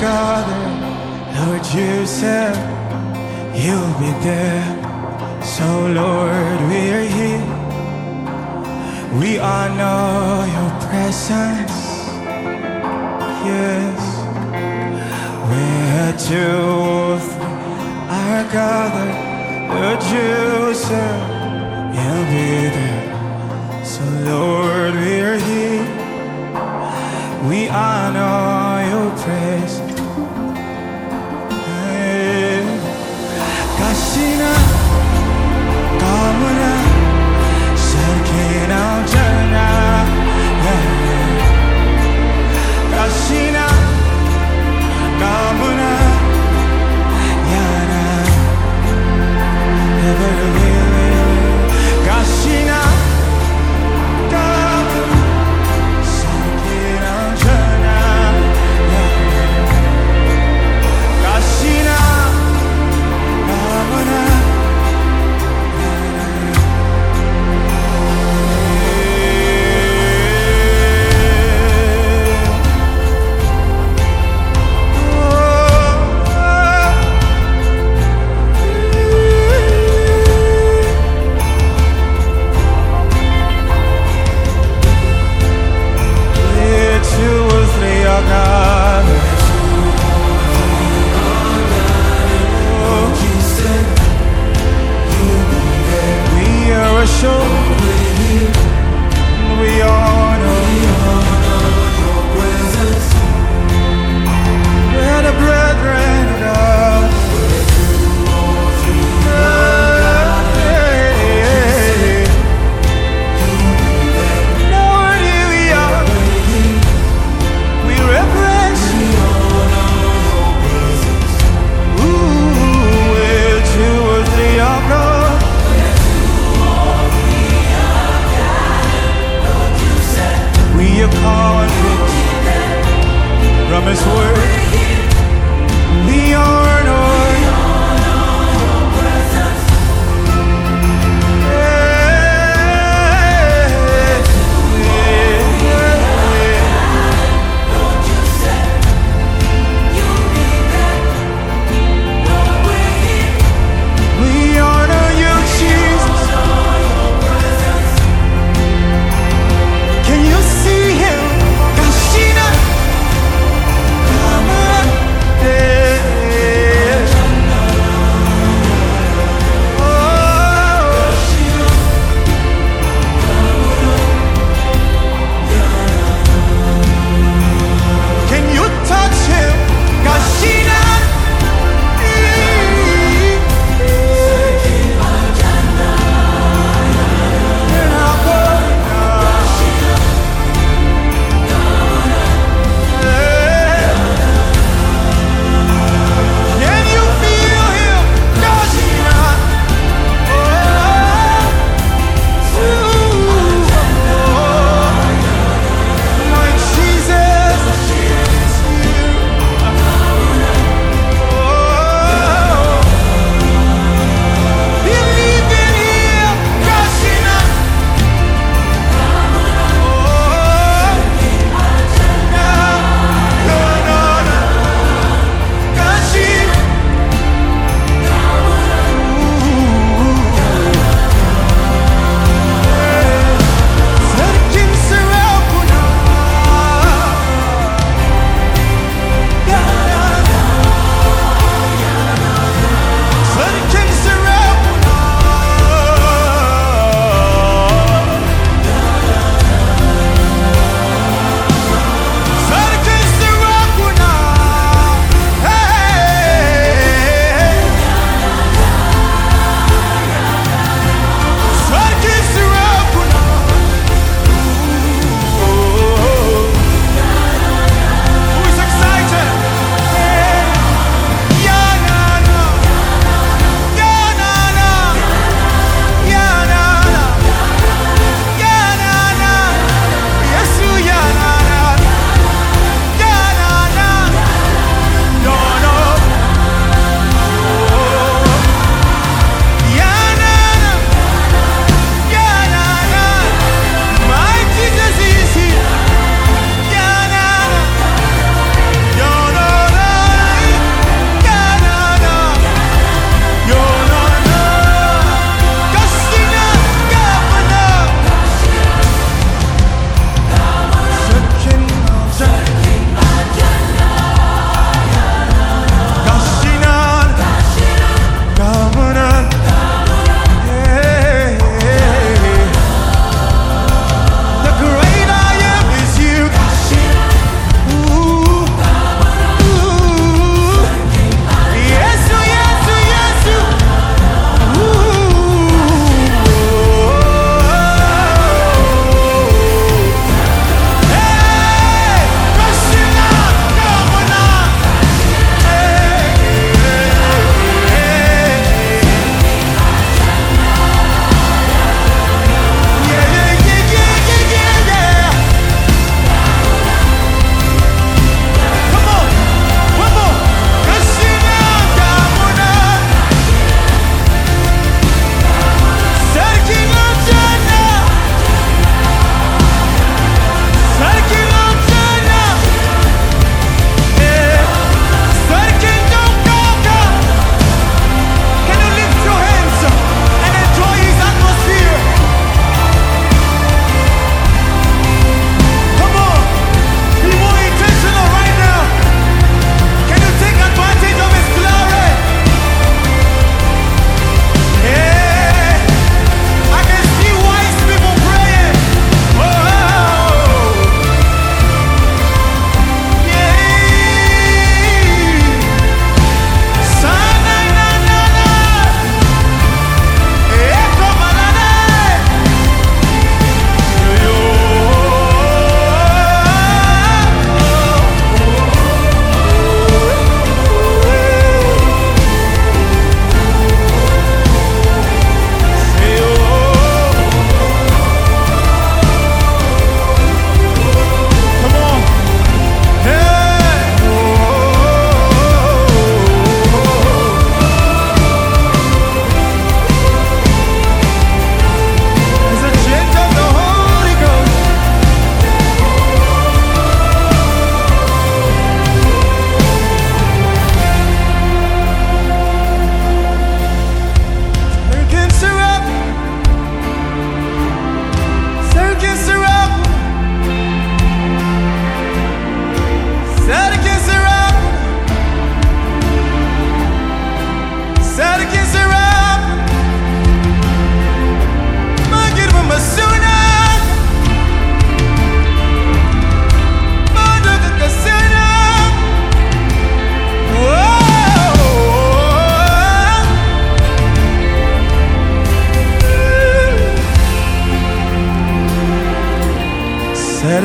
gathered, Lord, you said you'll be there. So Lord, we're here. We honor your presence. Yes, where two are gathered, Lord, you said you'll be there. So Lord, we're here. We honor your praise. Kasina, Kamuna, Sarkina, Jana, Kasina, Kamuna, Yana, Kasina.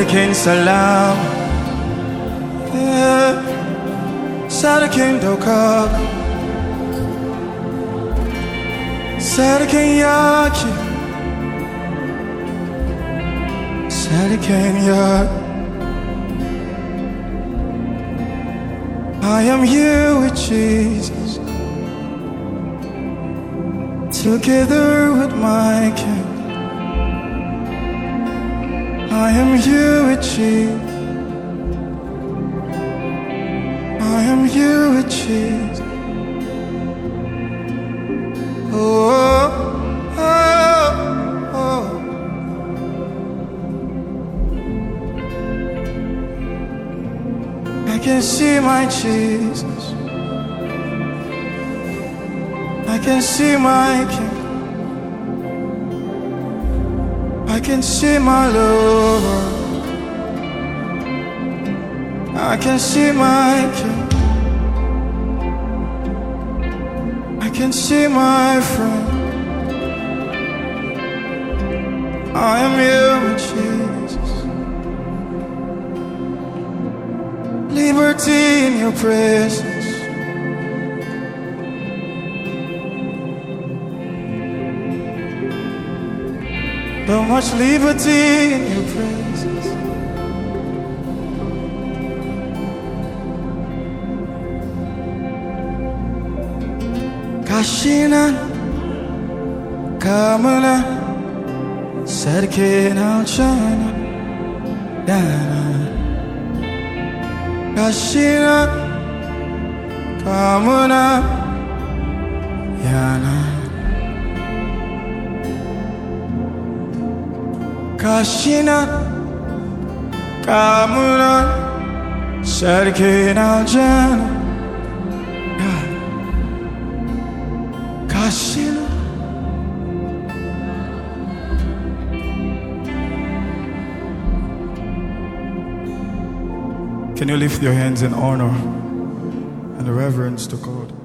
Sadikin salam, Sadikin dokak, Sadikin yaki, Sadikin yak. I am here with Jesus, together with my King. I am here with Jesus. I am here with Jesus. Oh, oh, oh. I can see my Jesus. I can see my King. I can see my Lord. I can see my King. I can see my friend. I am here with Jesus. Liberty in your presence. So much liberty in your presence. Kashina, Kamala, Sadikin Alchana, Dana. Kashina, Kamala, Yana. Kashina, Kamuna, Sadikin Aljana, Kashina. Can you lift your hands in honor and reverence to God?